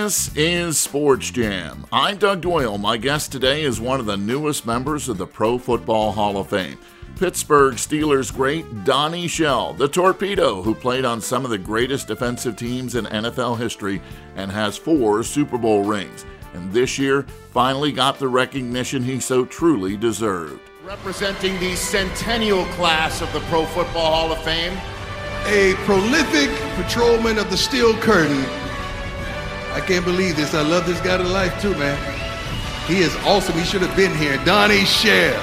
This is Sports Jam. I'm Doug Doyle. My guest today is one of the newest members of the Pro Football Hall of Fame, Pittsburgh Steelers great Donnie Shell, the Torpedo, who played on some of the greatest defensive teams in NFL history and has 4 Super Bowl rings. And this year, finally got the recognition he so truly deserved. Representing the centennial class of the Pro Football Hall of Fame, a prolific patrolman of the Steel Curtain. I can't believe this. I love this guy to life too, man. He is awesome. He should have been here. Donnie Shell.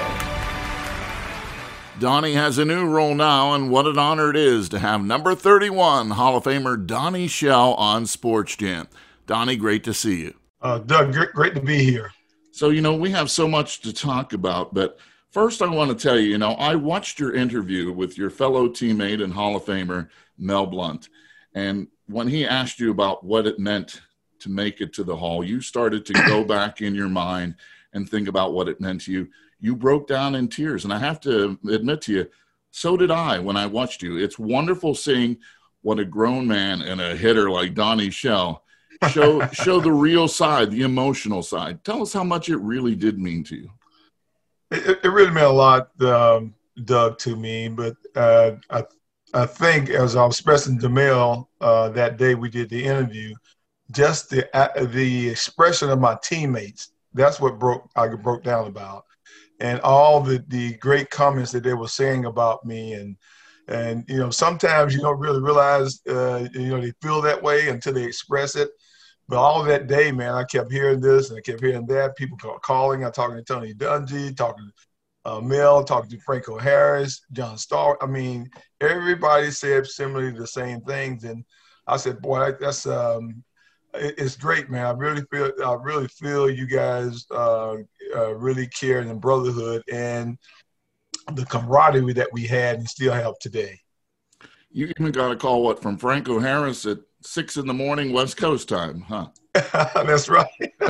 Donnie has a new role now, and what an honor it is to have number 31 Hall of Famer Donnie Shell on Sports Jam. Donnie, great to see you. Doug, great to be here. So, we have so much to talk about, but first I want to tell you, I watched your interview with your fellow teammate and Hall of Famer, Mel Blount, and when he asked you about what it meant to make it to the Hall, you started to go back in your mind and think about what it meant to you. You broke down in tears, and I have to admit to you, so did I when I watched you. It's wonderful seeing what a grown man and a hitter like Donnie Shell show the real side, the emotional side. Tell us how much it really did mean to you. It really meant a lot, Doug, to me. But I think, as I was expressing to Mel that day we did the interview, just the expression of my teammates, that's what I broke down about. And all the great comments that they were saying about me. And sometimes you don't really realize, they feel that way until they express it. But all of that day, man, I kept hearing this and I kept hearing that. People calling. I'm talking to Tony Dungy, talking to Mel, talking to Franco Harris, John Starr. I mean, everybody said similarly the same things. And I said, boy, that's it's great, man. I really feel you guys really care in the brotherhood and the camaraderie that we had and still have today. You even got a call, from Franco Harris at 6 a.m. West Coast time, huh? That's right.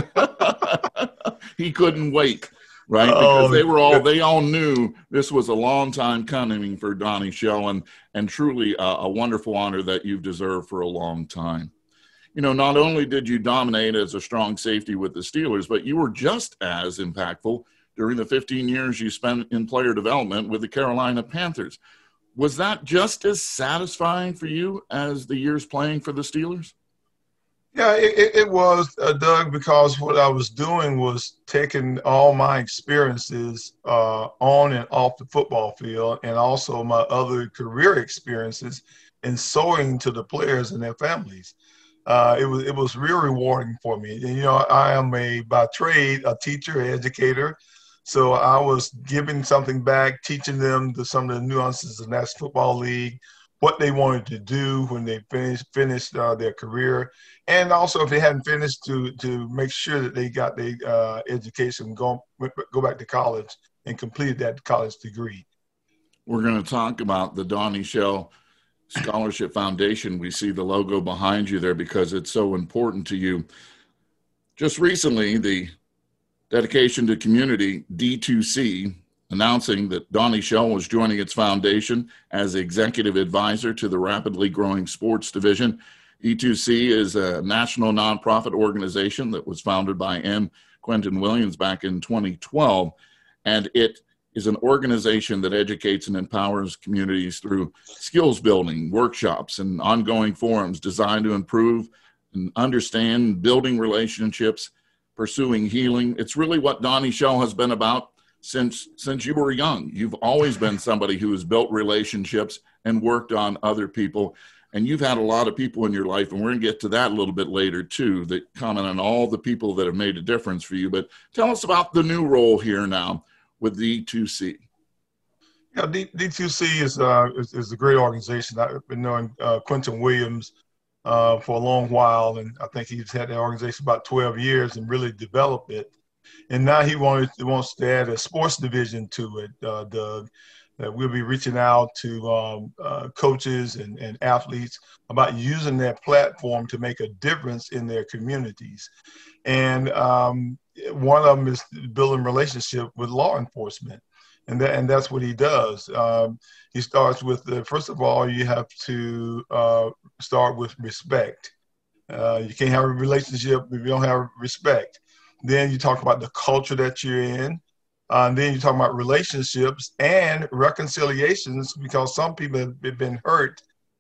He couldn't wait, right? Because they all knew this was a long time coming for Donnie Shell, and truly a wonderful honor that you've deserved for a long time. Not only did you dominate as a strong safety with the Steelers, but you were just as impactful during the 15 years you spent in player development with the Carolina Panthers. Was that just as satisfying for you as the years playing for the Steelers? Yeah, it was, Doug, because what I was doing was taking all my experiences on and off the football field and also my other career experiences and sewing to the players and their families. It was real rewarding for me. And, I am by trade, a teacher, educator. So I was giving something back, teaching them some of the nuances of the National Football League, what they wanted to do when they finished their career, and also if they hadn't finished, to make sure that they got their education, go back to college and completed that college degree. We're going to talk about the Donnie Shell Scholarship Foundation. We see the logo behind you there because it's so important to you. Just recently, the Dedication to Community, D2C, announcing that Donnie Shell was joining its foundation as executive advisor to the rapidly growing sports division. D2C is a national nonprofit organization that was founded by M. Quentin Williams back in 2012, and it is an organization that educates and empowers communities through skills building, workshops, and ongoing forums designed to improve and understand building relationships, pursuing healing. It's really what Donnie Shell has been about since you were young. You've always been somebody who has built relationships and worked on other people. And you've had a lot of people in your life, and we're going to get to that a little bit later too, that comment on all the people that have made a difference for you. But tell us about the new role here now with D2C. Yeah, D2C is a great organization. I've been knowing Quentin Williams for a long while, and I think he's had that organization about 12 years and really developed it. And now he wants to add a sports division to it, Doug. We'll be reaching out to coaches and athletes about using that platform to make a difference in their communities. And one of them is building relationship with law enforcement. And that's what he does. He starts with, first of all, you have to start with respect. You can't have a relationship if you don't have respect. Then you talk about the culture that you're in. And then you talk about relationships and reconciliations, because some people have been hurt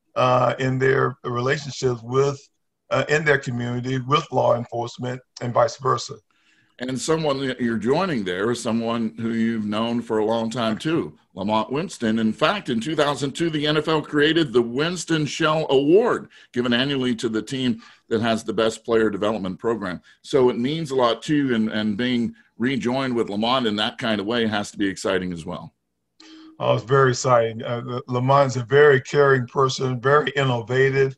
in their relationships with, in their community with law enforcement and vice versa. And someone that you're joining there is someone who you've known for a long time too, Lamont Winston. In fact, in 2002, the NFL created the Winston Shell Award, given annually to the team that has the best player development program. So it means a lot too, and being rejoined with Lamont in that kind of way has to be exciting as well. Oh, it's very exciting. Lamont's a very caring person, very innovative.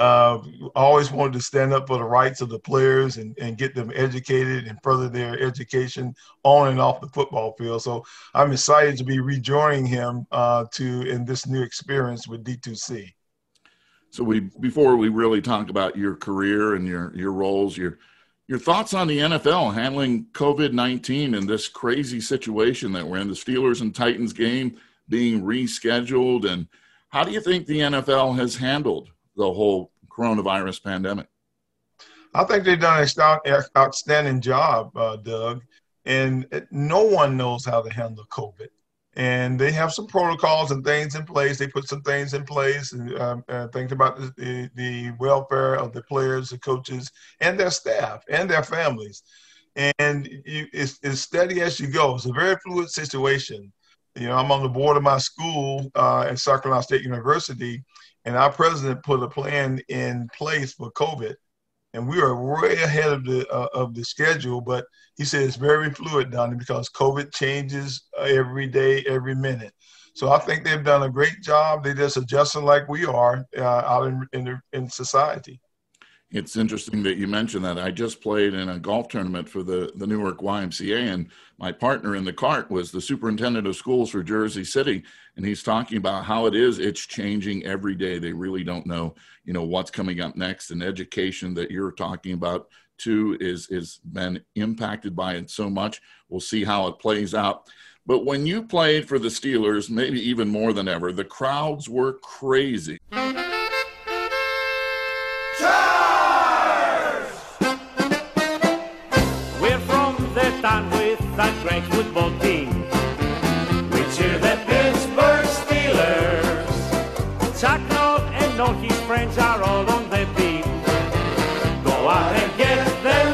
Always wanted to stand up for the rights of the players and get them educated and further their education on and off the football field. So I'm excited to be rejoining him in this new experience with D2C. So before we really talk about your career and your roles, your thoughts on the NFL handling COVID-19 and this crazy situation that we're in, the Steelers and Titans game being rescheduled, and how do you think the NFL has handled the whole coronavirus pandemic? I think they've done an outstanding job, Doug, and no one knows how to handle COVID. And they have some protocols and things in place. They put some things in place and think about the welfare of the players, the coaches, and their staff and their families. And it's steady as you go. It's a very fluid situation. I'm on the board of my school at South Carolina State University, and our president put a plan in place for COVID, and we are way ahead of the schedule. But he said it's very fluid, Donnie, because COVID changes every day, every minute. So I think they've done a great job. They're just adjusting like we are out in society. It's interesting that you mentioned that. I just played in a golf tournament for the Newark YMCA, and my partner in the cart was the superintendent of schools for Jersey City, and he's talking about how it's changing every day. They really don't know, what's coming up next. And education that you're talking about too is been impacted by it so much. We'll see how it plays out. But when you played for the Steelers, maybe even more than ever, the crowds were crazy. That great football team, we cheer the Pittsburgh Steelers. Chuck Noll and all his friends are all on the beat. Go out and get them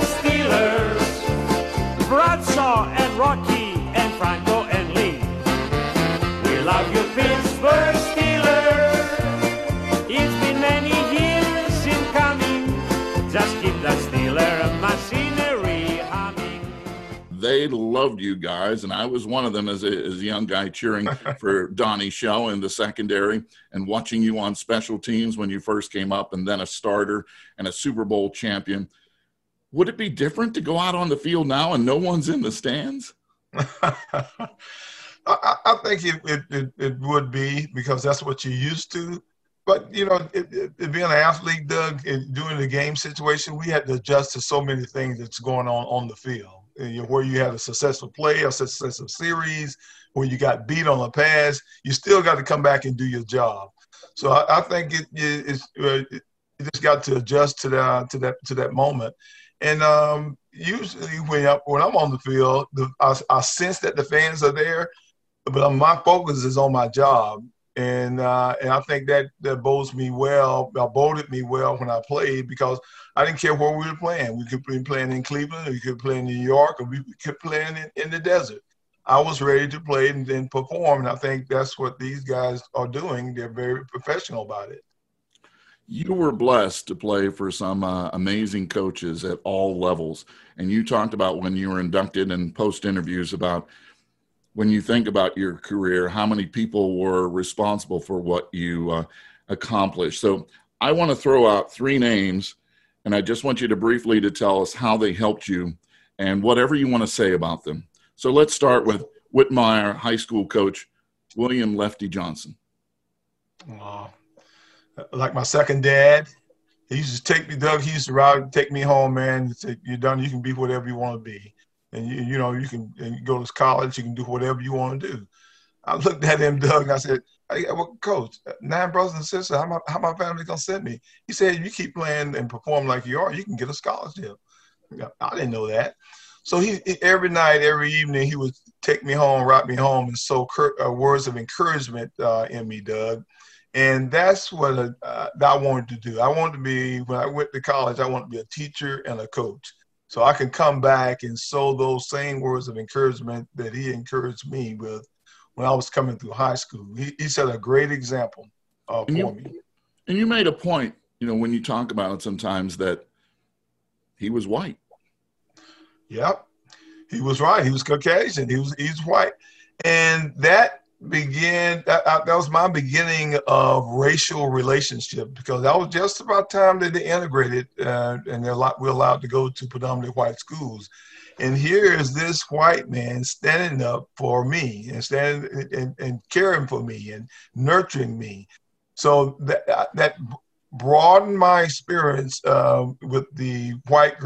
Steelers. Bradshaw and Rocky and Franco and Lee, we love you Pittsburgh Steelers. It's been many years in coming, just keep that Steeler machinery humming. They loved you guys, and I was one of them as a young guy cheering for Donnie Shell in the secondary and watching you on special teams when you first came up, and then a starter and a Super Bowl champion. Would it be different to go out on the field now and no one's in the stands? I think it would be, because that's what you're used to. But, being an athlete, Doug, during the game situation, we had to adjust to so many things that's going on the field. Where you had a successful play, a successful series, when you got beat on a pass, you still got to come back and do your job. So I think it just got to adjust to that moment. And usually when I'm on the field, I sense that the fans are there, but my focus is on my job. And I think that boded me well when I played, because I didn't care where we were playing. We could be playing in Cleveland, or we could play in New York, or we could play in the desert. I was ready to play and then perform, and I think that's what these guys are doing. They're very professional about it. You were blessed to play for some amazing coaches at all levels, and you talked about when you were inducted and post interviews about when you think about your career, how many people were responsible for what you accomplished. So I want to throw out 3 names, and I just want you to briefly to tell us how they helped you and whatever you want to say about them. So let's start with Whitmire High School coach, William Lefty Johnson. Like my second dad. He used to take me, Doug, he used to ride, take me home, man. He'd say, you're done, you can be whatever you want to be. And you can go to college, you can do whatever you want to do. I looked at him, Doug, and I said, Well, Coach, 9 brothers and sisters, how my family going to send me? He said, you keep playing and perform like you are, you can get a scholarship. I didn't know that. So he every night, every evening, he would take me home, rock me home, and sow words of encouragement in me, Doug. And that's what I wanted to do. I wanted to be, when I went to college, I wanted to be a teacher and a coach. So I can come back and sow those same words of encouragement that he encouraged me with when I was coming through high school. He set a great example for me. And you made a point, when you talk about it sometimes, that he was white. Yep, he was right. He was Caucasian. He's white, and that was my beginning of racial relationship, because that was just about time that they integrated, and we're allowed to go to predominantly white schools. And here is this white man standing up for me and standing and caring for me and nurturing me. So that broadened my experience with the white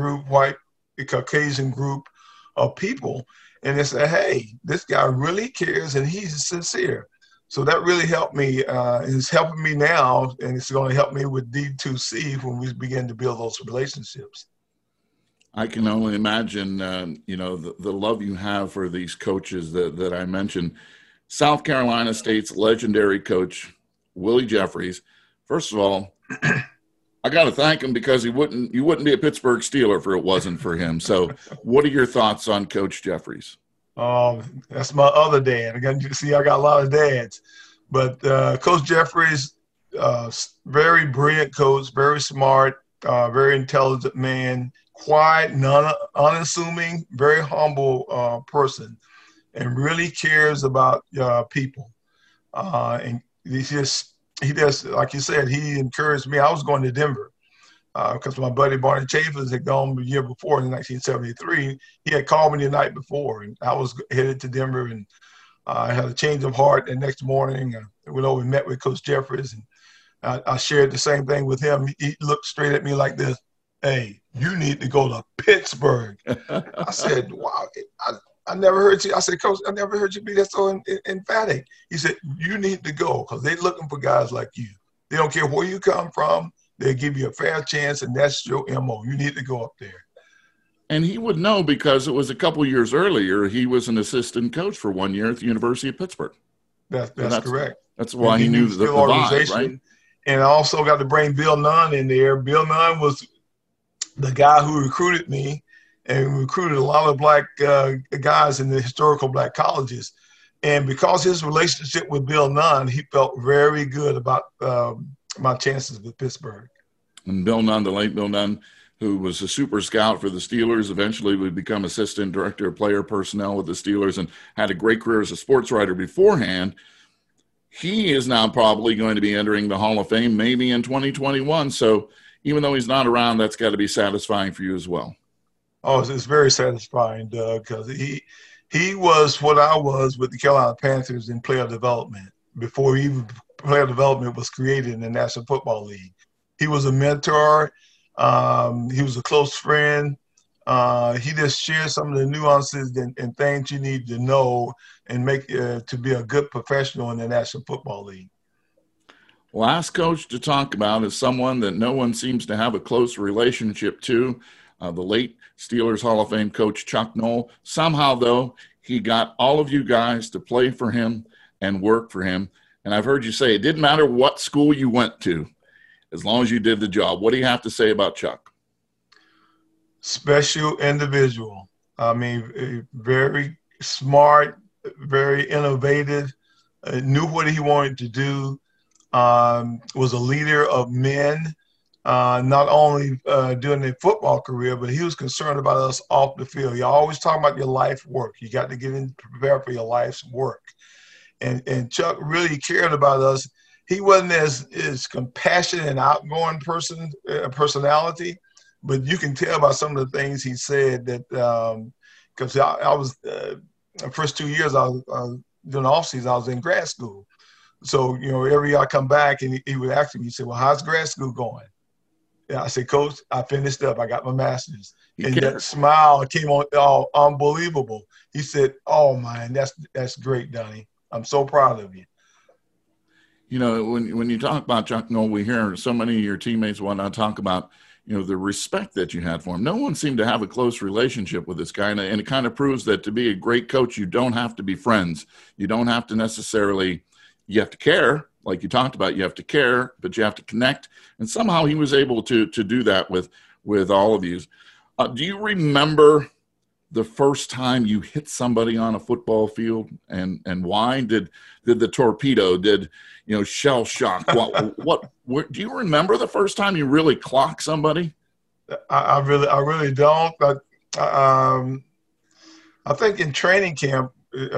Caucasian group of people. And they said, hey, this guy really cares and he's sincere. So that really helped me. It's helping me now, and it's going to help me with D2C when we begin to build those relationships. I can only imagine, the love you have for these coaches that I mentioned. South Carolina State's legendary coach, Willie Jeffries. First of all, I got to thank him, because you wouldn't be a Pittsburgh Steeler if it wasn't for him. So what are your thoughts on Coach Jeffries? That's my other dad. I got a lot of dads. But Coach Jeffries, very brilliant coach, very smart, very intelligent man, quiet, unassuming, very humble person, and really cares about people. And he does, like you said, he encouraged me. I was going to Denver because my buddy Barney Chaffetz had gone the year before in 1973. He had called me the night before, and I was headed to Denver, and I had a change of heart the next morning. I went over and met with Coach Jeffries, and I shared the same thing with him. He looked straight at me like this: hey, you need to go to Pittsburgh. I said, wow, I never heard you. I said, Coach, I never heard you be that so emphatic. He said, you need to go, because they're looking for guys like you. They don't care where you come from. They'll give you a fair chance, and that's your MO. You need to go up there. And he would know, because it was a couple years earlier, he was an assistant coach for 1 year at the University of Pittsburgh. That's correct. That's why he knew the vibe, right? And I also got to bring Bill Nunn in there. Bill Nunn was the guy who recruited me, and recruited a lot of black guys in the historical black colleges. And because his relationship with Bill Nunn, he felt very good about my chances with Pittsburgh. And Bill Nunn, the late Bill Nunn, who was a super scout for the Steelers, eventually would become assistant director of player personnel with the Steelers and had a great career as a sports writer beforehand. He is now probably going to be entering the Hall of Fame maybe in 2021. So even though he's not around, that's got to be satisfying for you as well. Oh, it's very satisfying, Doug, because he was what I was with the Carolina Panthers in player development before even player development was created in the National Football League. He was a mentor. He was a close friend. He just shared some of the nuances and things you need to know and make to be a good professional in the National Football League. Last coach to talk about is someone that no one seems to have a close relationship to, the late Steelers Hall of Fame coach Chuck Noll. Somehow, though, he got all of you guys to play for him and work for him. And I've heard you say it didn't matter what school you went to, as long as you did the job. What do you have to say about Chuck? Special individual. I mean, very smart, very innovative, knew what he wanted to do, was a leader of men, not only during their football career, but he was concerned about us off the field. You always talk about your life work. You got to get in to prepare for your life's work. And Chuck really cared about us. He wasn't as compassionate and outgoing personality, but you can tell by some of the things he said that because I was the first 2 years I was during the off season, I was in grad school. So, every year I come back and he would ask me, he said, well, how's grad school going? Yeah, I said, Coach, I finished up. I got my master's. And that smile came on, unbelievable. He said, oh, man, that's great, Donnie. I'm so proud of you. You know, when you talk about Chuck Noll, we hear so many of your teammates want to talk about, you know, the respect that you had for him. No one seemed to have a close relationship with this guy, and it kind of proves that to be a great coach, you don't have to be friends. You don't have to necessarily, you have to care, like you talked about. You have to care, but you have to connect. And somehow he was able to do that with all of you. Do you remember the first time you hit somebody on a football field, and why? Did the torpedo, shell shock? What do you remember the first time you really clocked somebody? I really don't. But I think in training camp, we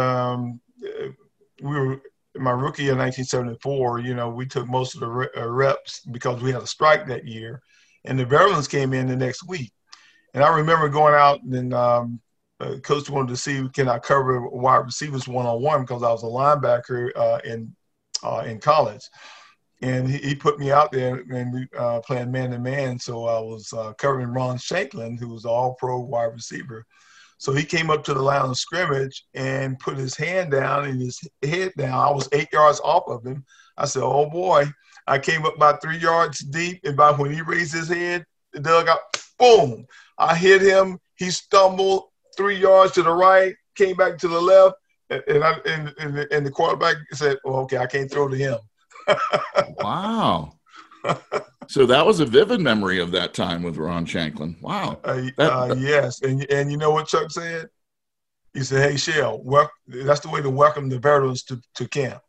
were my rookie year, 1974. You know, we took most of the reps because we had a strike that year, and the Maryland's came in the next week. And I remember going out and coach wanted to see, can I cover wide receivers one-on-one, because I was a linebacker in college. And he put me out there, and we playing man-to-man. So I was covering Ron Shanklin, who was an all-pro wide receiver. So he came up to the line of scrimmage and put his hand down and his head down. I was 8 yards off of him. I said, oh, boy. I came up about 3 yards deep, and by when he raised his head, the dugout, boom. I hit him. He stumbled 3 yards to the right, came back to the left, and the quarterback said, well, okay, I can't throw to him. Wow. So that was a vivid memory of that time with Ron Shanklin. Wow. Yes. And you know what Chuck said? He said, hey, Shell, that's the way to welcome the veterans to camp.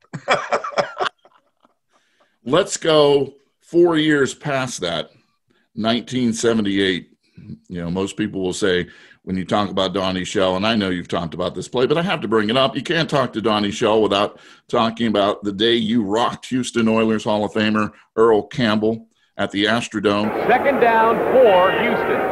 Let's go 4 years past that, 1978. You know, most people will say when you talk about Donnie Shell, and I know you've talked about this play, but I have to bring it up. You can't talk to Donnie Shell without talking about the day you rocked Houston Oilers Hall of Famer Earl Campbell at the Astrodome. Second down for Houston.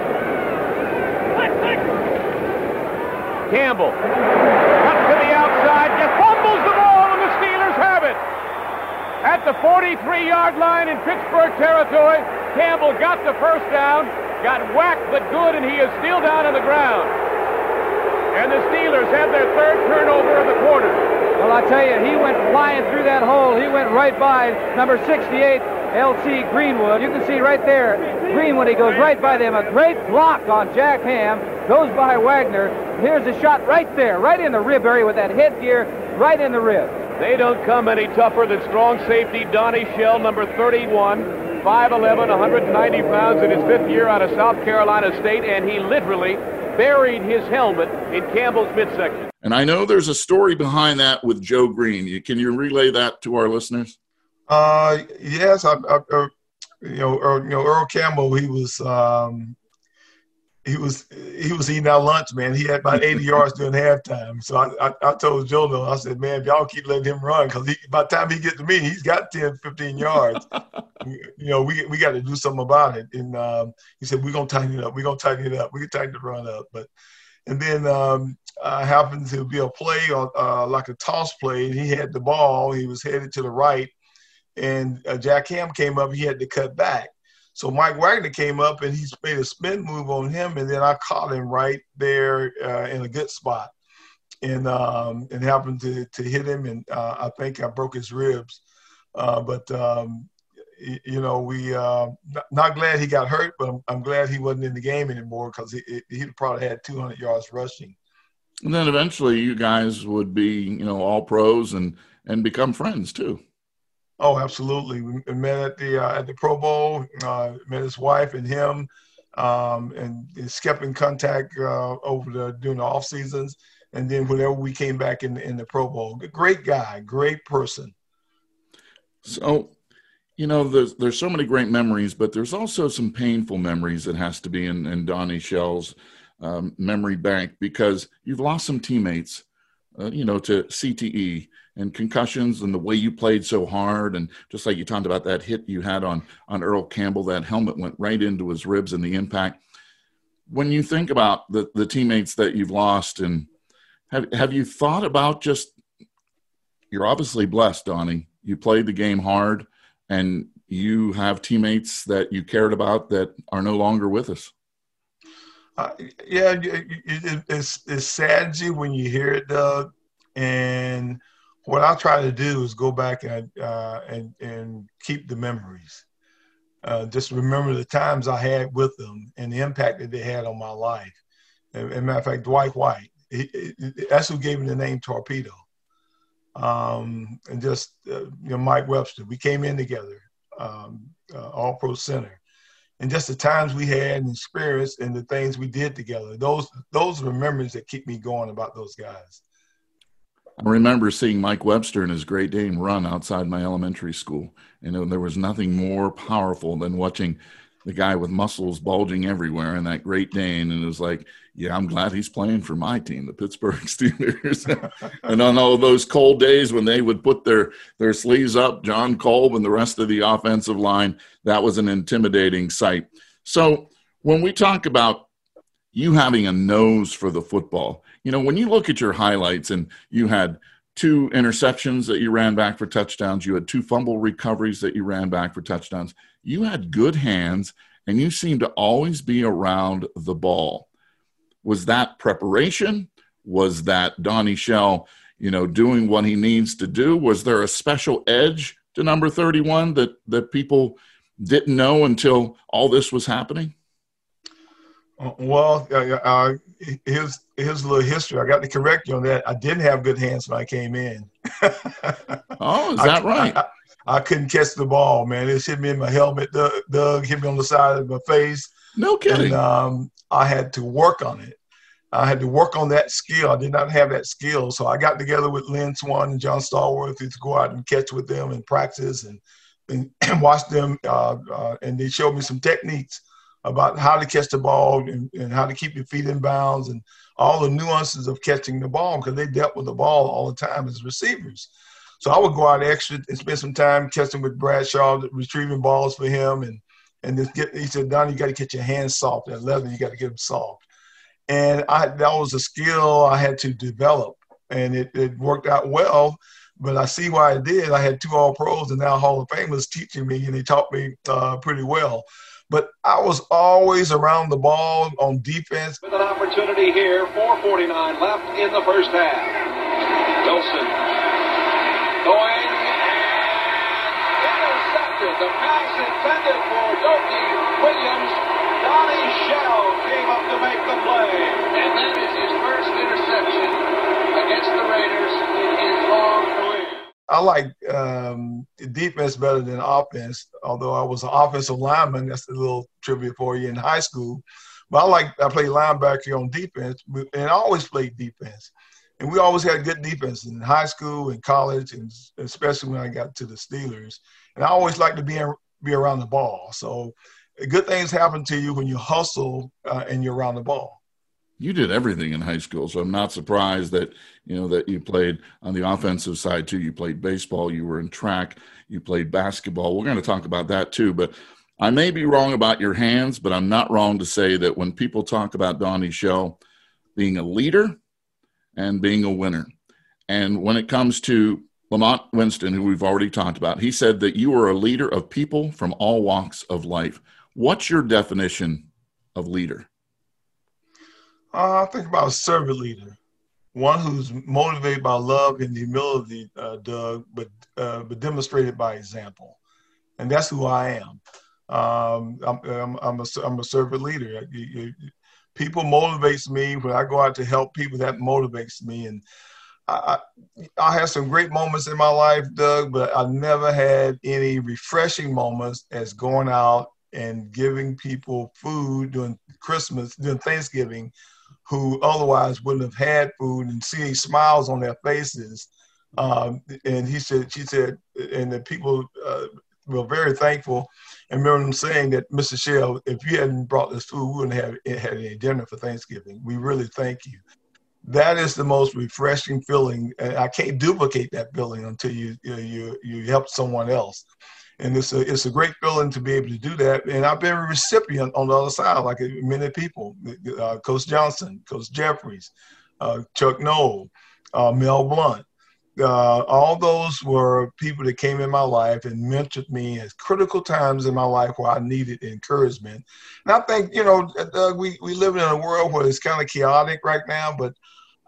Campbell cut to the outside, just fumbles the ball, and the Steelers have it. At the 43-yard line in Pittsburgh territory, Campbell got the first down, got whacked but good, and he is still down on the ground. And the Steelers have their third turnover of the quarter. Well, I tell you, he went flying through that hole. He went right by number 68, L.C. Greenwood. You can see right there, Greenwood, he goes right by them. A great block on Jack Ham, goes by Wagner. Here's a shot right there, right in the rib area with that headgear, right in the rib. They don't come any tougher than strong safety Donnie Shell, number 31, 5'11", 190 pounds in his fifth year out of South Carolina State, and he literally buried his helmet in Campbell's midsection. And I know there's a story behind that with Joe Green. Can you relay that to our listeners? Yes. Earl Campbell, he was eating our lunch, man. He had about 80 yards during halftime. So I told Joe, I said, man, if y'all keep letting him run, because by the time he gets to me, he's got 10, 15 yards. We got to do something about it. And he said, we're going to tighten it up. We're going to tighten it up. We can tighten the run up. And then happened to be a play, like a toss play, and he had the ball. He was headed to the right, and Jack Ham came up. He had to cut back. So Mike Wagner came up, and he made a spin move on him, and then I caught him right there in a good spot, and happened to hit him, and I think I broke his ribs. We not glad he got hurt, but I'm glad he wasn't in the game anymore, because he probably had 200 yards rushing. And then eventually you guys would be, all pros and become friends too. Oh, absolutely. We met at the Pro Bowl, met his wife and him, and kept in contact during the off seasons. And then whenever we came back in the Pro Bowl, great guy, great person. So, there's so many great memories, but there's also some painful memories that has to be in Donnie Shell's memory bank, because you've lost some teammates, to CTE and concussions, and the way you played so hard. And just like you talked about that hit you had on Earl Campbell, that helmet went right into his ribs and the impact. When you think about the teammates that you've lost, and have you thought about you're obviously blessed, Donnie. You played the game hard, and you have teammates that you cared about that are no longer with us. It saddens you when you hear it, Doug. And what I try to do is go back and keep the memories. Just remember the times I had with them and the impact that they had on my life. As a matter of fact, Dwight White, that's who gave me the name Torpedo. And just Mike Webster. We came in together, All-Pro Center. And just the times we had and experience and the things we did together. Those are the memories that keep me going about those guys. I remember seeing Mike Webster and his Great Dane run outside my elementary school. And there was nothing more powerful than watching the guy with muscles bulging everywhere in that Great Dane. And it was like, yeah, I'm glad he's playing for my team, the Pittsburgh Steelers. And on all those cold days when they would put their sleeves up, John Kolb and the rest of the offensive line, that was an intimidating sight. So when we talk about you having a nose for the football, when you look at your highlights and you had 2 interceptions that you ran back for touchdowns, you had 2 fumble recoveries that you ran back for touchdowns, you had good hands and you seemed to always be around the ball. Was that preparation? Was that Donnie Shell, doing what he needs to do? Was there a special edge to number 31 that people didn't know until all this was happening? Well, here's a little history. I got to correct you on that. I didn't have good hands when I came in. Oh, is that right? I couldn't catch the ball, man. It hit me in my helmet. Doug hit me on the side of my face. No kidding. And I had to work on it. I had to work on that skill. I did not have that skill. So I got together with Lynn Swan and John Stallworth to go out and catch with them and practice and watch them. And they showed me some techniques about how to catch the ball and how to keep your feet in bounds and all the nuances of catching the ball, because they dealt with the ball all the time as receivers. So I would go out extra and spend some time catching with Bradshaw, retrieving balls for him. And he said, Donnie, you got to get your hands soft. At 11, you got to get them soft. And that was a skill I had to develop, and it worked out well. But I see why it did. I had 2 All-Pros and now Hall of Famers teaching me, and they taught me pretty well. But I was always around the ball on defense. With an opportunity here, 4:49 left in the first half. Wilson going and intercepted. The pass intended for Yogi Williams. Donnie Shell came up to make the play. And that is his first interception against the Raiders in his long career. I like defense better than offense, although I was an offensive lineman. That's a little trivia for you in high school. But I played linebacker on defense, and I always played defense. And we always had good defense in high school and college, and especially when I got to the Steelers. And I always liked to be around the ball. So good things happen to you when you hustle and you're around the ball. You did everything in high school, so I'm not surprised that that you played on the offensive side too. You played baseball, you were in track, you played basketball. We're going to talk about that too, but I may be wrong about your hands, but I'm not wrong to say that when people talk about Donnie Shell being a leader and being a winner, and when it comes to Lamont Winston, who we've already talked about, he said that you are a leader of people from all walks of life. What's your definition of leader? I think about a servant leader, one who's motivated by love and humility, Doug, but demonstrated by example, and that's who I am. I'm a servant leader. People motivates me when I go out to help people. That motivates me, and I had some great moments in my life, Doug, but I never had any refreshing moments as going out and giving people food during Christmas, during Thanksgiving, who otherwise wouldn't have had food, and seeing smiles on their faces. And she said, and the people were very thankful. And remember them saying that, Mr. Shell, if you hadn't brought this food, we wouldn't have had any dinner for Thanksgiving. We really thank you. That is the most refreshing feeling. And I can't duplicate that feeling until you help someone else. And it's a great feeling to be able to do that. And I've been a recipient on the other side, like many people, Coach Johnson, Coach Jeffries, Chuck Noll, Mel Blunt. All those were people that came in my life and mentored me at critical times in my life where I needed encouragement. And I think, Doug, we live in a world where it's kind of chaotic right now, but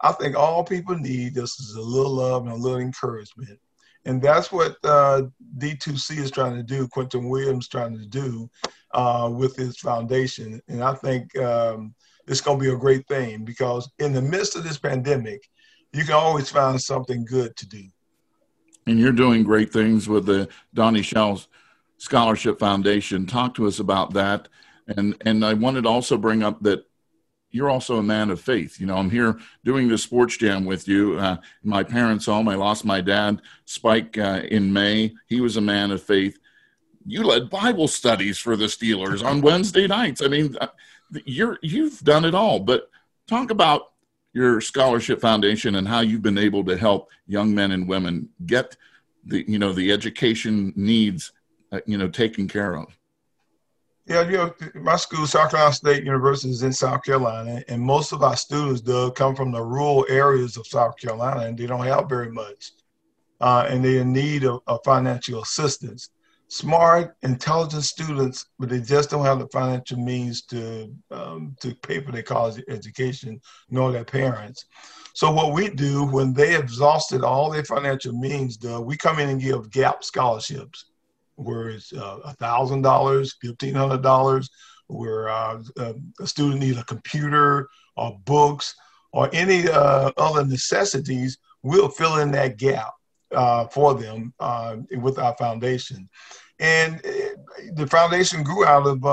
I think all people need just is a little love and a little encouragement. And that's what D2C is trying to do, Quentin Williams trying to do with his foundation. And I think it's going to be a great thing, because in the midst of this pandemic, you can always find something good to do. And you're doing great things with the Donnie Shell Scholarship Foundation. Talk to us about that. And I wanted to also bring up that you're also a man of faith. You know, I'm here doing this sports jam with you. In my parents' home, I lost my dad, Spike, in May. He was a man of faith. You led Bible studies for the Steelers on Wednesday nights. I mean, you've done it all. But talk about your scholarship foundation and how you've been able to help young men and women get the education needs, taken care of. Yeah, my school, South Carolina State University, is in South Carolina, and most of our students, Doug, come from the rural areas of South Carolina, and they don't have very much, and they're in need of financial assistance. Smart, intelligent students, but they just don't have the financial means to pay for their college education, nor their parents. So what we do when they exhausted all their financial means, Doug, we come in and give gap scholarships, where it's $1,000, $1,500, where a student needs a computer or books or any other necessities. We'll fill in that gap for them with our foundation. And the foundation grew out of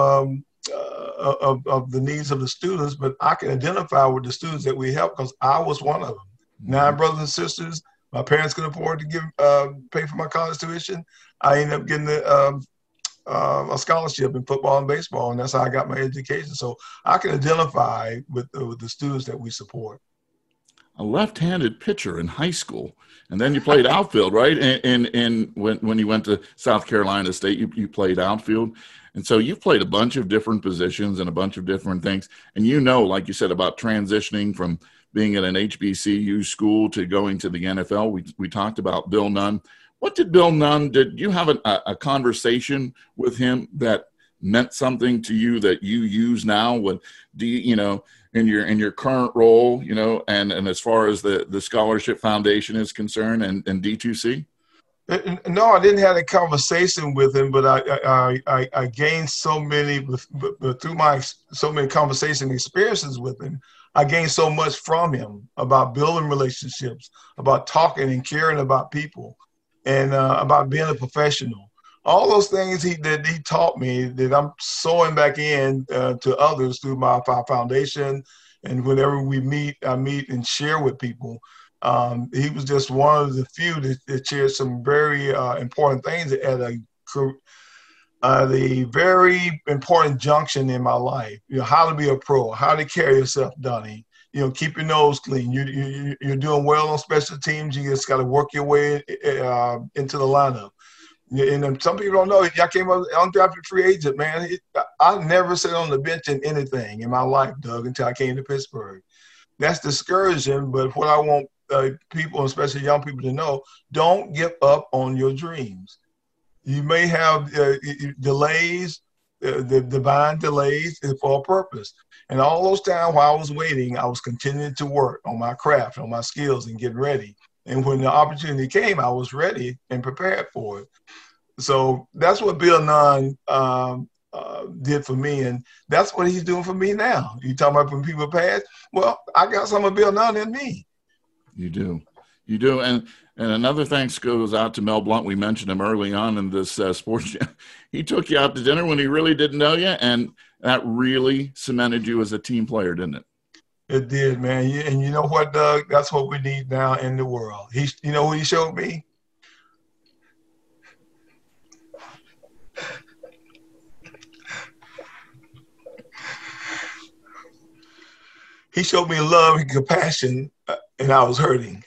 the needs of the students, but I can identify with the students that we help because I was one of them. 9 brothers and sisters. My parents could afford to pay for my college tuition. I ended up getting a scholarship in football and baseball, and that's how I got my education. So I can identify with the students that we support. A left-handed pitcher in high school, and then you played outfield, right? And when you went to South Carolina State, you played outfield. And so you've played a bunch of different positions and a bunch of different things. And like you said, about transitioning from being at an HBCU school to going to the NFL. We talked about Bill Nunn. What did Bill Nunn, did you have a conversation with him that meant something to you that you use now? In your current role, and as far as the Scholarship Foundation is concerned and D2C? No, I didn't have a conversation with him, but I gained so many, through my so many conversation experiences with him, I gained so much from him about building relationships, about talking and caring about people, and about being a professional. All those things that he taught me that I'm sewing back in to others through my foundation. And whenever we meet, I meet and share with people. He was just one of the few that shared some very important things at the very important junction in my life. How to be a pro, how to carry yourself, Donnie. Keep your nose clean. You're doing well on special teams. You just got to work your way into the lineup. And some people don't know, I came up undrafted free agent, man. I never sat on the bench in anything in my life, Doug, until I came to Pittsburgh. That's discouraging, but what I want people, especially young people, to know, don't give up on your dreams. You may have delays, the divine delays for a purpose. And all those times while I was waiting, I was continuing to work on my craft, on my skills, and getting ready. And when the opportunity came, I was ready and prepared for it. So that's what Bill Nunn did for me, and that's what he's doing for me now. You talking about when people pass? Well, I got some of Bill Nunn in me. You do. And another thanks goes out to Mel Blount. We mentioned him early on in this sports jam. He took you out to dinner when he really didn't know you, and that really cemented you as a team player, didn't it? It did, man. And you know what, Doug? That's what we need now in the world. You know what he showed me? He showed me love and compassion, and I was hurting.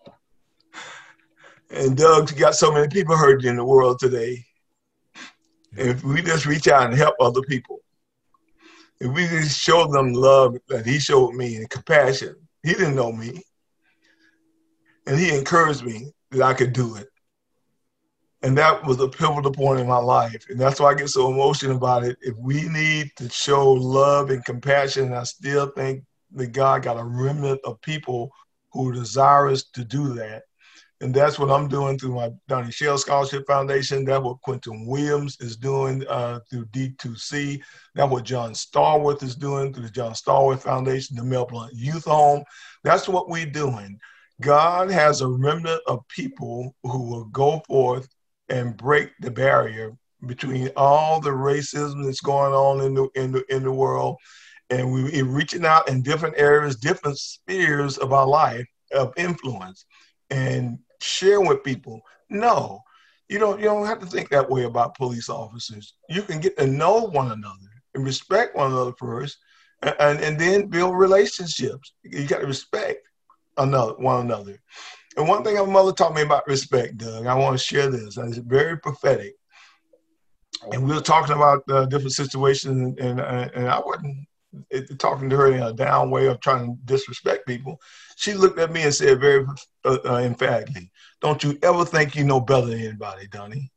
And Doug, you got so many people hurting in the world today. And if we just reach out and help other people, if we just show them love that he showed me and compassion, he didn't know me. And he encouraged me that I could do it. And that was a pivotal point in my life. And that's why I get so emotional about it. If we need to show love and compassion, I still think that God got a remnant of people who are desirous to do that. And that's what I'm doing through my Donnie Shell Scholarship Foundation. That's what Quentin Williams is doing through D2C. That's what John Stallworth is doing through the John Stallworth Foundation, the Mel Blount Youth Home. That's what we're doing. God has a remnant of people who will go forth and break the barrier between all the racism that's going on in the world. And we're reaching out in different areas, different spheres of our life of influence, and share with people. No, you don't have to think that way about police officers. You can get to know one another and respect one another first, and then build relationships. You got to respect one another. And one thing my mother taught me about respect, Doug, I want to share this. It's very prophetic. And we were talking about different situations, and I wasn't talking to her in a down way of trying to disrespect people. She looked at me and said very emphatically, "Don't you ever think you know better than anybody, Donnie."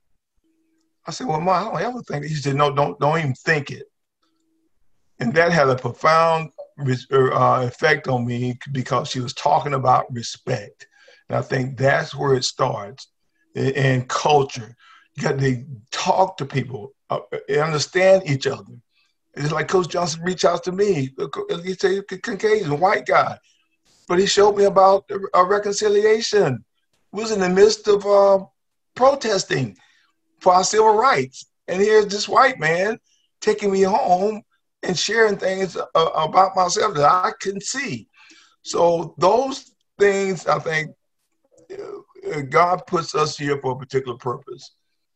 I said, "Well, Ma, I don't ever think it." She said, "No, don't even think it." And that had a profound effect on me because she was talking about respect. And I think that's where it starts in culture. You got to talk to people, understand each other. It's like Coach Johnson reached out to me. He said, Caucasian, a white guy. But he showed me about a reconciliation. We was in the midst of protesting for our civil rights. And here's this white man taking me home and sharing things about myself that I couldn't see. So those things, I think, God puts us here for a particular purpose.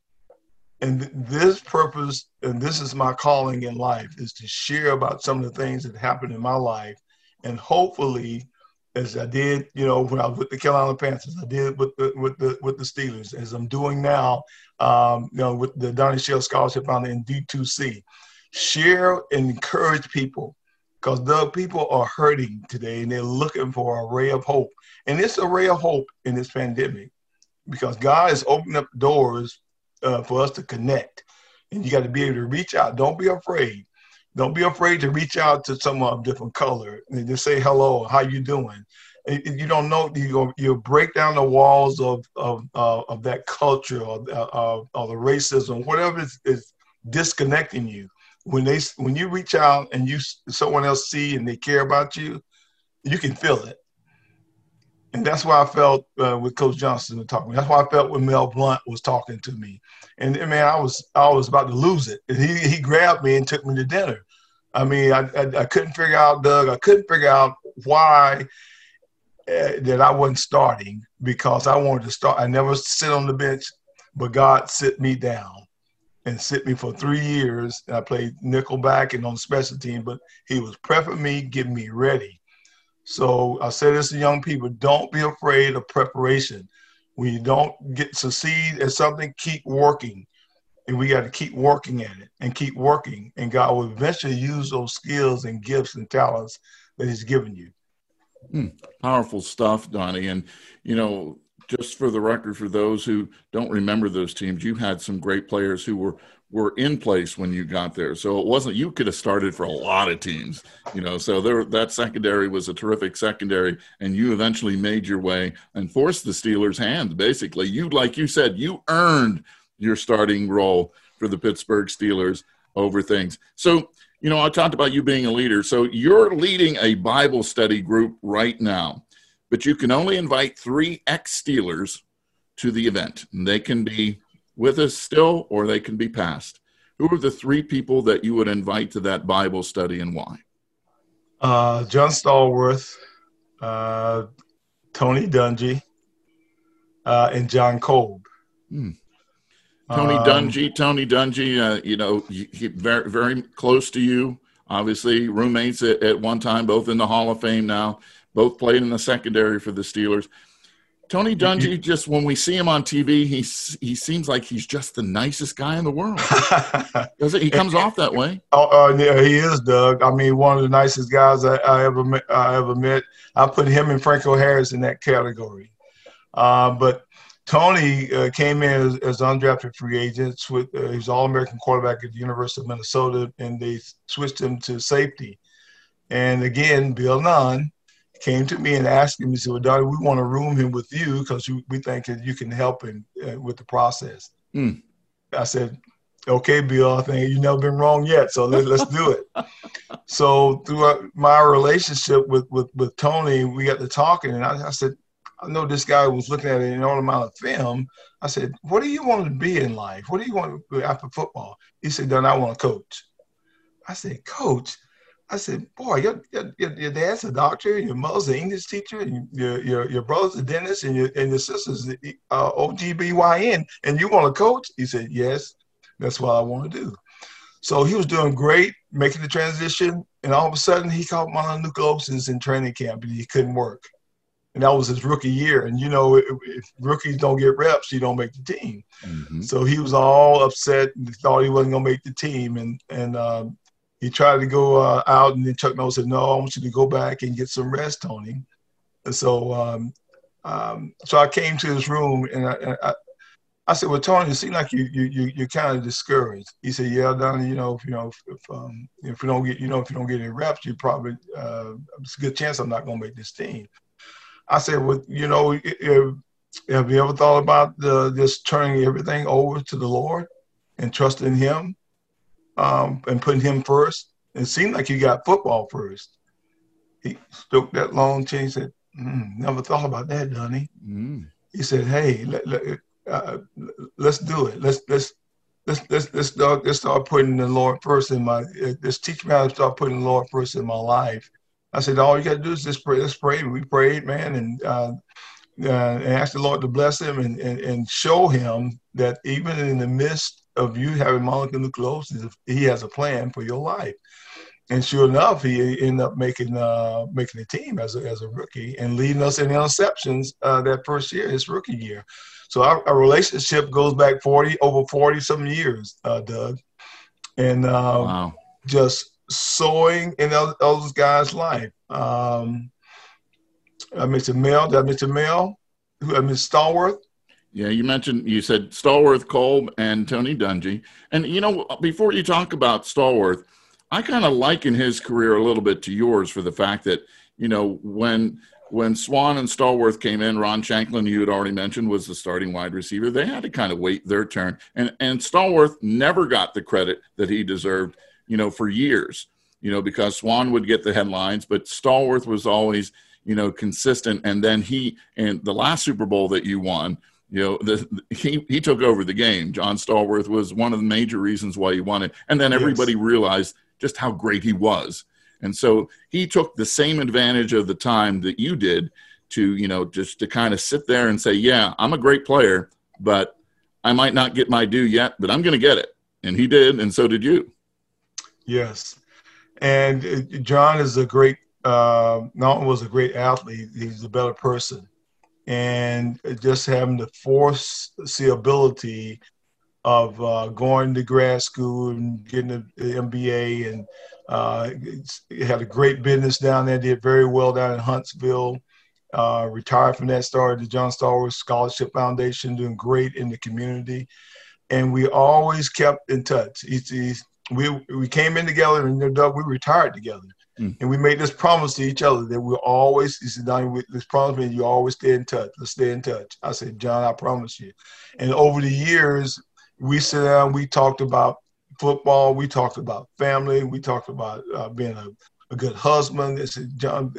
And this purpose, and this is my calling in life, is to share about some of the things that happened in my life. And hopefully, as I did, when I was with the Carolina Panthers, I did with the Steelers, as I'm doing now, with the Donnie Shell Scholarship Foundation in D2C, share and encourage people, because the people are hurting today and they're looking for a ray of hope. And it's a ray of hope in this pandemic, because God has opened up doors for us to connect, and you got to be able to reach out. Don't be afraid. Don't be afraid to reach out to someone of different color and just say hello, how you doing? And you don't know, you'll break down the walls of that culture or the racism, whatever is disconnecting you. When you reach out and someone else see and they care about you, you can feel it. And that's why I felt with Coach Johnson talking. That's why I felt when Mel Blount was talking to me. And man, I was about to lose it. And he grabbed me and took me to dinner. I mean, I couldn't figure out, Doug. I couldn't figure out why that I wasn't starting, because I wanted to start. I never sit on the bench, but God sit me down and sit me for 3 years. And I played nickelback and on the special team, but he was prepping me, getting me ready. So I say this to young people: don't be afraid of preparation. When you don't succeed at something, keep working. And we got to keep working at it and keep working. And God will eventually use those skills and gifts and talents that he's given you. Powerful stuff, Donnie. And, just for the record, for those who don't remember those teams, you had some great players who were in place when you got there. So it wasn't, you could have started for a lot of teams, so that secondary was a terrific secondary, and you eventually made your way and forced the Steelers' hand. Basically, like you said, you earned your starting role for the Pittsburgh Steelers over things. So, I talked about you being a leader. So you're leading a Bible study group right now, but you can only invite 3 ex-Steelers to the event. And they can be with us still, or they can be past. Who are the 3 people that you would invite to that Bible study, and why? John Stallworth, Tony Dungy, and John Kolb. Tony Dungy, he very, very close to you, obviously roommates at one time, both in the Hall of Fame now, both played in the secondary for the Steelers. Tony Dungy, just when we see him on TV, he seems like he's just the nicest guy in the world. He comes off that way. Yeah, he is, Doug. I mean, one of the nicest guys I ever met. I put him and Franco Harris in that category. But Tony came in as undrafted free agent. He's All-American quarterback at the University of Minnesota, and they switched him to safety. And again, Bill Nunn came to me and asked me, he said, well, Donnie, we want to room him with you because we think that you can help him with the process. Mm. I said, okay, Bill, I think you've never been wrong yet, so let's do it. So through my relationship with Tony, we got to talking, and I said, I know this guy was looking at an enormous amount of film. I said, what do you want to be in life? What do you want to be after football? He said, Don, I want to coach. I said, coach? I said, boy, your dad's a doctor, your mother's an English teacher, and your brother's a dentist, and your sister's OGBYN, and you want to coach? He said, yes, that's what I want to do. So he was doing great, making the transition, and all of a sudden he caught mononucleosis in training camp, and he couldn't work. And that was his rookie year. And, you know, if rookies don't get reps, you don't make the team. Mm-hmm. So he was all upset and thought he wasn't going to make the team. And he tried to go out, and then Chuck Noll said, no, I want you to go back and get some rest, Tony. And so so I came to his room, and I said, well, Tony, it seems like you're kind of discouraged. He said, yeah, Donnie, if we don't get any reps, you probably it's a good chance I'm not going to make this team. I said, well, have you ever thought about just turning everything over to the Lord and trusting Him and putting Him first? It seemed like you got football first. He stroked that long chin. He said, never thought about that, Donnie. Mm. He said, hey, let's do it. Let's start putting the Lord first in my. Let's teach me how to start putting the Lord first in my life. I said, all you got to do is just pray. Let's pray. We prayed, man, and asked the Lord to bless him and show him that even in the midst of you having mononucleosis, He has a plan for your life. And sure enough, he ended up making the team as a rookie and leading us in interceptions that first year, his rookie year. So our relationship goes back over 40-some years, Doug, and wow. Just sowing in those guys' life. I mentioned Mel. Did I mention Mel? I mentioned Stallworth. Yeah, you said Stallworth, Kolb, and Tony Dungy. And, before you talk about Stallworth, I kind of liken his career a little bit to yours for the fact that, when Swan and Stallworth came in, Ron Shanklin, you had already mentioned, was the starting wide receiver. They had to kind of wait their turn. And Stallworth never got the credit that he deserved, for years, because Swan would get the headlines, but Stallworth was always, consistent. And then and the last Super Bowl that you won, he took over the game. John Stallworth was one of the major reasons why he won it. And then everybody realized just how great he was. And so he took the same advantage of the time that you did to, just to kind of sit there and say, yeah, I'm a great player, but I might not get my due yet, but I'm going to get it. And he did, and so did you. Yes. And John is not only was a great athlete, he's a better person. And just having the foreseeability of going to grad school and getting the MBA, and had a great business down there, did very well down in Huntsville, retired from that, started the John Stallworth Scholarship Foundation, doing great in the community. And we always kept in touch. We came in together, and Doug, we retired together. And we made this promise to each other that we'll always, he said, Donnie, this promise me you always stay in touch. Let's stay in touch. I said, John, I promise you. And over the years, we sat down, we talked about football, we talked about family, we talked about being a good husband. I said, John,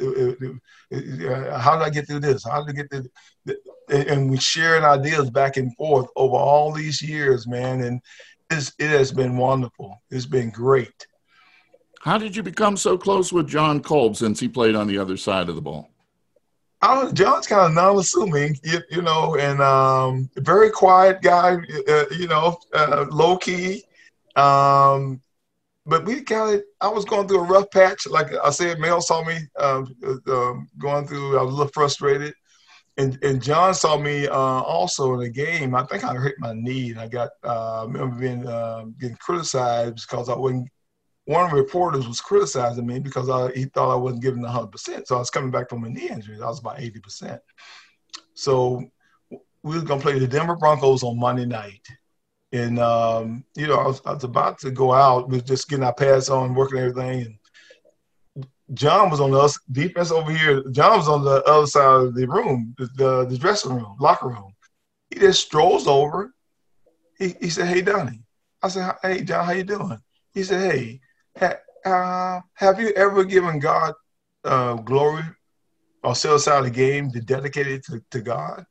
how did I get through this? How did I get through this? And we shared ideas back and forth over all these years, man. And it has been wonderful. It's been great. How did you become so close with John Kolb since he played on the other side of the ball? John's kind of non-assuming, and very quiet guy, low key. But I was going through a rough patch. Like I said, Mel saw me going through, I was a little frustrated. And John saw me also in a game. I think I hurt my knee, and I remember getting criticized because one of the reporters was criticizing me because he thought I wasn't giving 100%. So I was coming back from a knee injury. I was about 80%. So we were going to play the Denver Broncos on Monday night. And, I was about to go out. We were just getting our pads on, working everything. And John was on the defense over here. John was on the other side of the room, the dressing room, locker room. He just strolls over. He said, "Hey, Donnie." I said, "Hey, John, how you doing?" He said, "Hey, have you ever given God glory or set aside a game to dedicate it to God?"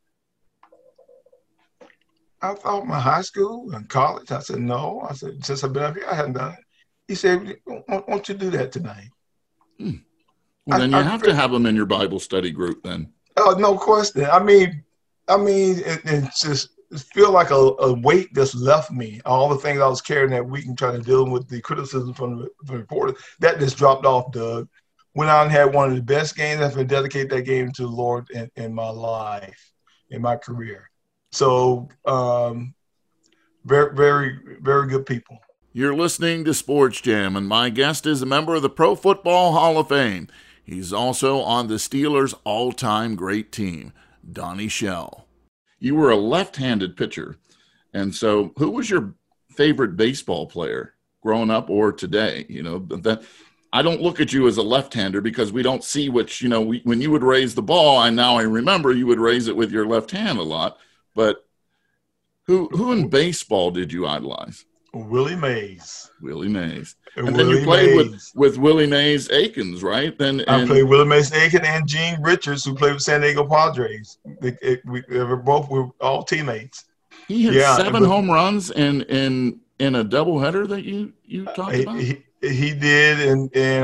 I thought my high school and college. I said, "No." I said, "Since I've been up here, I haven't done it." He said, "Why don't you do that tonight?" Well, then you have to have them in your Bible study group then. Oh, no question. I mean, it just feel like a weight just left me. All the things I was carrying that week and trying to deal with the criticism from the reporters, that just dropped off, Doug. Went out and had one of the best games. I've dedicated that game to the Lord in my life, in my career. So, very, very, very good people. You're listening to Sports Jam, and my guest is a member of the Pro Football Hall of Fame. He's also on the Steelers' all-time great team, Donnie Shell. You were a left-handed pitcher, and so who was your favorite baseball player growing up or today? You know, that I don't look at you as a left-hander because we don't see which, you know, when you would raise the ball, I remember you would raise it with your left hand a lot, but who in baseball did you idolize? Willie Mays. Willie Mays. And then you played with Willie Mays Aikens, right? I played Willie Mays Aikens and Gene Richards, who played with San Diego Padres. We were all teammates. He had 7 home runs in a doubleheader that you talked about? He did, and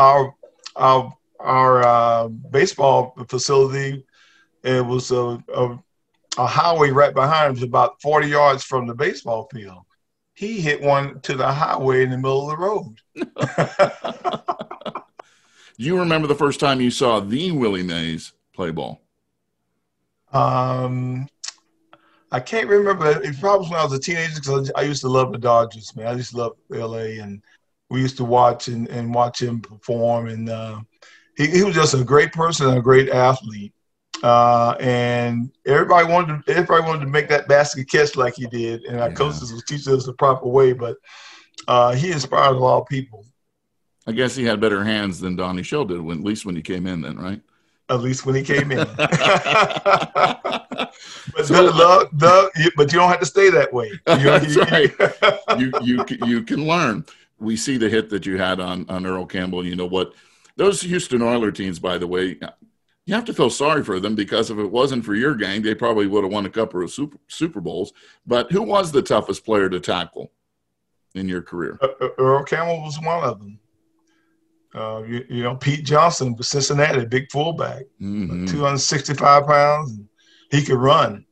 our baseball facility, it was a highway right behind him. It was about 40 yards from the baseball field. He hit one to the highway in the middle of the road. Do you remember the first time you saw the Willie Mays play ball? I can't remember. It probably was when I was a teenager because I used to love the Dodgers, man. I used to love L.A., and we used to watch and watch him perform. And he was just a great person and a great athlete. And everybody wanted to make that basket catch like he did, and our coaches was teaching us the proper way. But he inspired a lot of people. I guess he had better hands than Donnie Shell did, at least when he came in, then, right? At least when he came in. But but you don't have to stay that way. That's right. You can learn. We see the hit that you had on Earl Campbell. You know what? Those Houston Oilers teams, by the way, you have to feel sorry for them because if it wasn't for your gang, they probably would have won a couple of Super Bowls. But who was the toughest player to tackle in your career? Earl Campbell was one of them. Pete Johnson, Cincinnati, big fullback, 265 pounds. And he could run.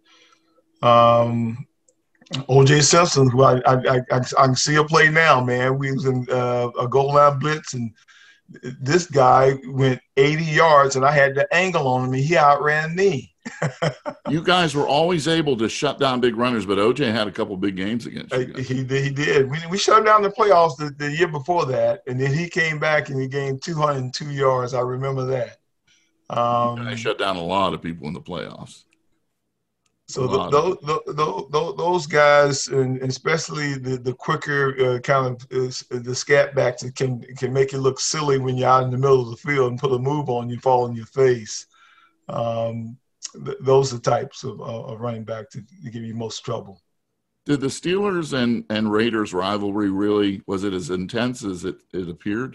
O.J. Simpson, who I can see him play now, man. We was in a goal line blitz, and this guy went 80 yards, and I had the angle on him, and he outran me. You guys were always able to shut down big runners, but O.J. had a couple big games against you guys. He did. We shut him down the playoffs the year before that, and then he came back and he gained 202 yards. I remember that. I shut down a lot of people in the playoffs. So those guys, and especially the quicker kind of the scat backs, that can make you look silly when you're out in the middle of the field and put a move on you, fall on your face. Those are the types of running back to give you most trouble. Did the Steelers and Raiders rivalry really, was it as intense as it appeared?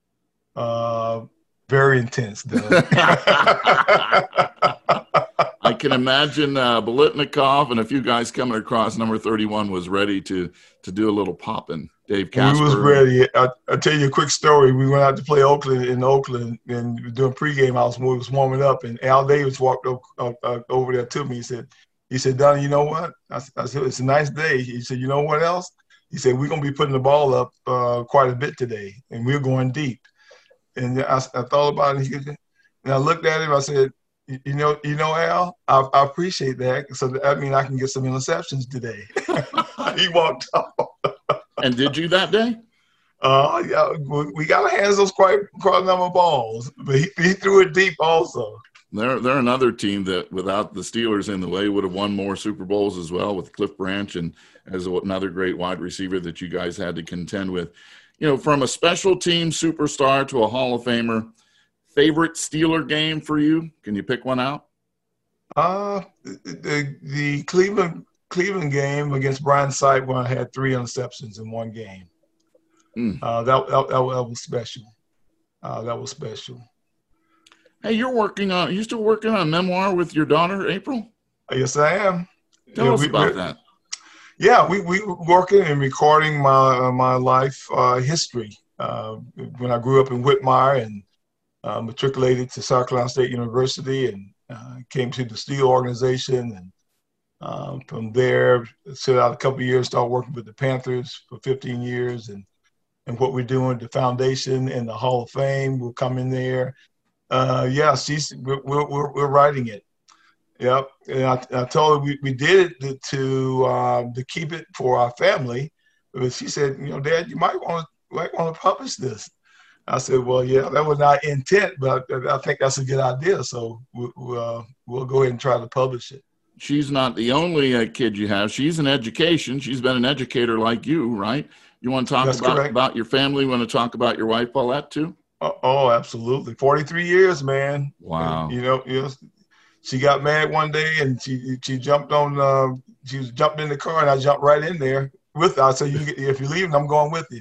Very intense, Doug. I can imagine Biletnikoff and a few guys coming across number 31 was ready to do a little popping. Dave Casper. We was ready. I'll tell you a quick story. We went out to play Oakland, and doing pregame. I was warming up, and Al Davis walked over there to me. He said, Donnie, you know what? I said, it's a nice day. He said, you know what else? He said, we're going to be putting the ball up quite a bit today, and we're going deep. And I thought about it, and I looked at him. I said, you know, Al, I appreciate that. So that means I can get some interceptions today. He walked off. And did you that day? Yeah, we got our hands on quite a number of balls, but he threw it deep also. They're another team that, without the Steelers in the way, would have won more Super Bowls as well, with Cliff Branch and as another great wide receiver that you guys had to contend with. From a special team superstar to a Hall of Famer, favorite Steeler game for you? Can you pick one out? The Cleveland game against Brian Sipe when I had 3 interceptions in one game. That was special. That was special. Hey, you still working on a memoir with your daughter, April? Yes, I am. Tell us about that. Yeah, we working and recording my life history. When I grew up in Whitmire and matriculated to South Carolina State University and came to the Steel organization, and from there set out a couple of years, started working with the Panthers for 15 years, and what we're doing, the foundation and the Hall of Fame will come in there. We're writing it. Yep, and I told her we did it to keep it for our family, but she said, Dad, you might want to publish this. I said, well, yeah, that was not intent, but I think that's a good idea. So we'll go ahead and try to publish it. She's not the only kid you have. She's in education. She's been an educator like you, right? You want to talk about your family? You want to talk about your wife, Paulette, too? Oh, absolutely. 43 years, man. Wow. And, she got mad one day and she jumped on. She was jumped in the car and I jumped right in there with her. I said, "If you're leaving, I'm going with you."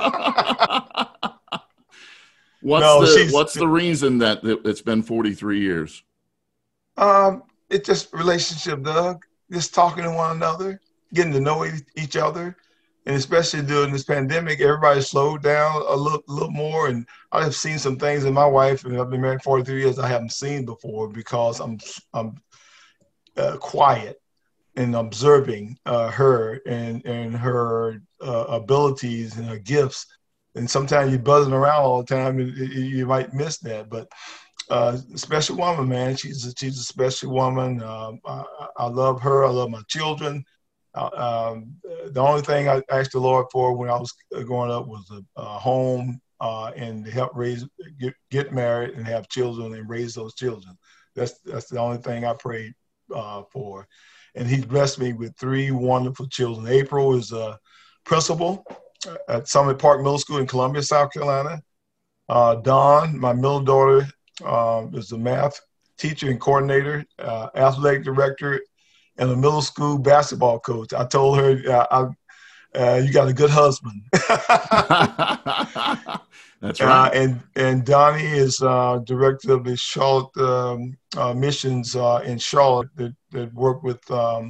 What's the reason that it's been 43 years? It's just relationship, Doug. Just talking to one another, getting to know each other. And especially during this pandemic, everybody slowed down a little more. And I have seen some things in my wife, and I've been married 43 years, I haven't seen before because I'm quiet and observing her and her abilities and her gifts. And sometimes you're buzzing around all the time, and you might miss that. But special woman, man. She's a special woman. I love her. I love my children. The only thing I asked the Lord for when I was growing up was a home and to help get married and have children and raise those children. That's the only thing I prayed for. And He's blessed me with 3 wonderful children. April is a principal at Summit Park Middle School in Columbia, South Carolina. Dawn, my middle daughter, is a math teacher and coordinator, athletic director, and a middle school basketball coach. I told her, you got a good husband. That's right. And Donnie is director of the Charlotte missions in Charlotte that work with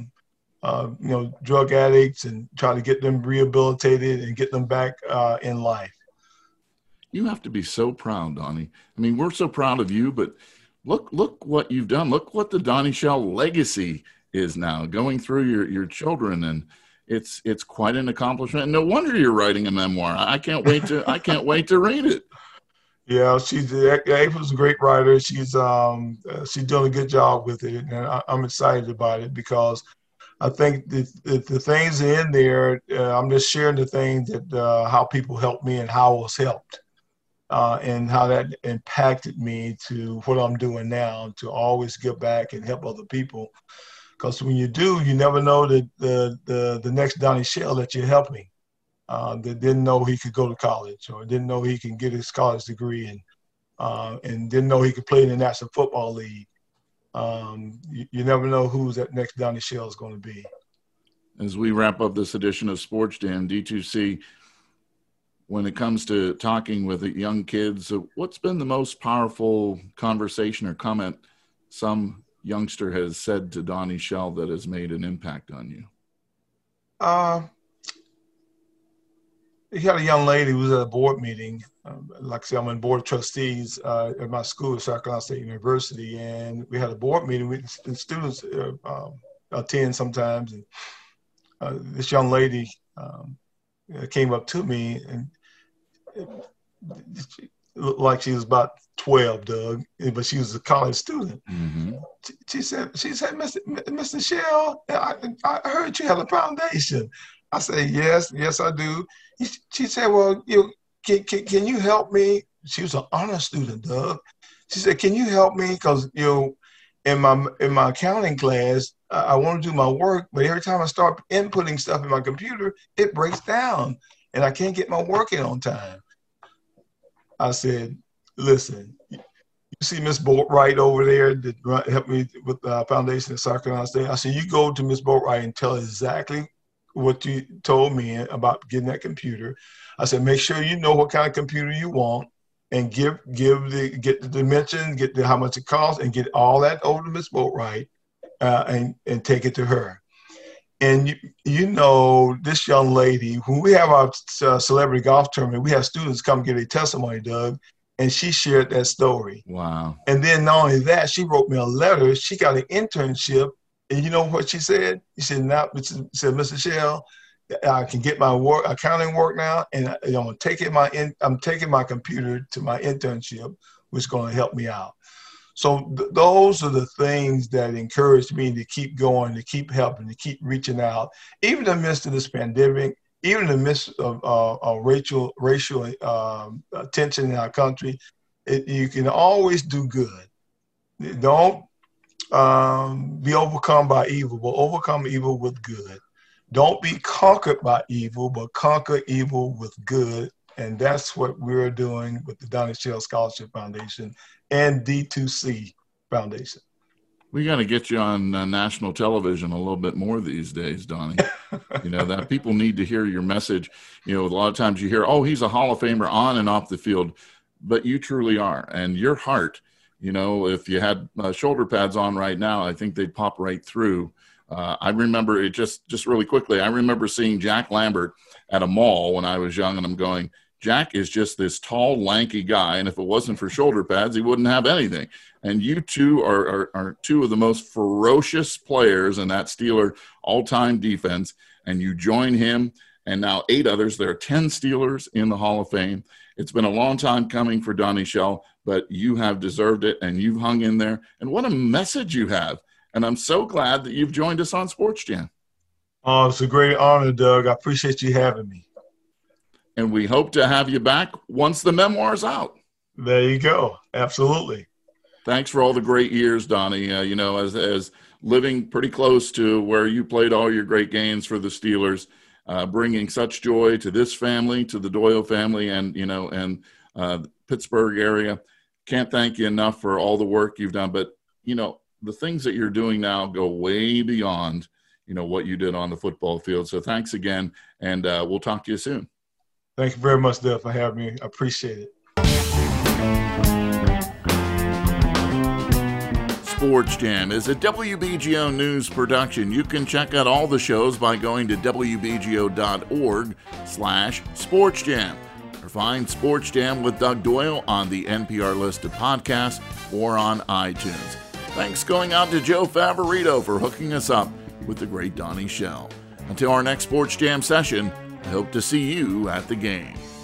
drug addicts and try to get them rehabilitated and get them back in life. You have to be so proud, Donnie. I mean, we're so proud of you, but look what you've done. Look what the Donnie Shell legacy is now going through your children, and it's quite an accomplishment. No wonder you're writing a memoir. I can't wait to read it. Yeah, April's a great writer. She's doing a good job with it, and I'm excited about it because I think the things in there, I'm just sharing the things that how people helped me and how I was helped, and how that impacted me to what I'm doing now, to always give back and help other people. Because when you do, you never know that the next Donnie Shell that you're helping that didn't know he could go to college or didn't know he can get his college degree and didn't know he could play in the National Football League. You never know who's that next Donnie Shell is going to be. As we wrap up this edition of Sports Jam, D2C, when it comes to talking with young kids, what's been the most powerful conversation or comment some youngster has said to Donnie Shell that has made an impact on you? He had a young lady who was at a board meeting. Like I said, I'm on board of trustees at my school at South Carolina State University, and we had a board meeting with the students attend sometimes. And this young lady came up to me, and she looked like she was about 12, Doug, but she was a college student. Mm-hmm. She said, Mr. Shell, I heard you have a foundation. I said, yes, I do. She said, well, can you help me? She was an honor student, Doug. She said, can you help me? Because, in my accounting class, I want to do my work, but every time I start inputting stuff in my computer, it breaks down. and I can't get my work in on time. I said, listen, you see Miss Boatwright over there that helped me with the foundation at South Carolina State? I said, you go to Miss Boatwright and tell her exactly what you told me about getting that computer. I said, make sure you know what kind of computer you want, and get the dimension, get how much it costs, and get all that over to Miss Boatwright, and take it to her. And you know, this young lady, when we have our celebrity golf tournament, we have students come get a testimony, Doug, and she shared that story. Wow. And then not only that, she wrote me a letter. She got an internship, and you know what she said? She said, Mr. Shell, I can get my accounting work now, and I'm taking my computer to my internship, which is going to help me out. So those are the things that encouraged me to keep going, to keep helping, to keep reaching out, even in the midst of this pandemic, even in the midst of racial tension in our country. You can always do good. Don't be overcome by evil, but overcome evil with good. Don't be conquered by evil, but conquer evil with good. And that's what we're doing with the Donnie Shell Scholarship Foundation and D2C Foundation. We got to get you on national television a little bit more these days, Donnie. You know, that people need to hear your message. You know, a lot of times you hear, oh, he's a Hall of Famer on and off the field, but you truly are. And your heart, you know, if you had shoulder pads on right now, I think they'd pop right through. I remember it just really quickly. I remember seeing Jack Lambert at a mall when I was young, and I'm going, Jack is just this tall, lanky guy, and if it wasn't for shoulder pads, he wouldn't have anything. And you two are two of the most ferocious players in that Steeler all-time defense, and you join him, and now 8 others. There are 10 Steelers in the Hall of Fame. It's been a long time coming for Donnie Shell, but you have deserved it, and you've hung in there. And what a message you have. And I'm so glad that you've joined us on Sports Jam. Oh, it's a great honor, Doug. I appreciate you having me. And we hope to have you back once the memoir's out. There you go. Absolutely. Thanks for all the great years, Donnie. You know, as living pretty close to where you played all your great games for the Steelers, bringing such joy to this family, to the Doyle family, and, you know, and the Pittsburgh area. Can't thank you enough for all the work you've done. But, you know, the things that you're doing now go way beyond, you know, what you did on the football field. So thanks again, and we'll talk to you soon. Thank you very much, Dale, for having me. I appreciate it. Sports Jam is a WBGO News production. You can check out all the shows by going to wbgo.org/sportsjam, or find Sports Jam with Doug Doyle on the NPR list of podcasts or on iTunes. Thanks going out to Joe Favorito for hooking us up with the great Donnie Shell. Until our next Sports Jam session, I hope to see you at the game.